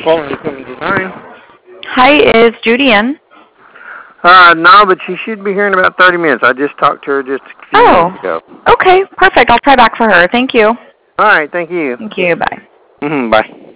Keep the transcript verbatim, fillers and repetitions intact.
for calling Equipment Design. Hi, is Judy in? Uh, no, but she should be here in about thirty minutes. I just talked to her just a few Oh, minutes ago. Okay, perfect. I'll try back for her. Thank you. All right, thank you. Thank you. Bye. Mm-hmm, bye.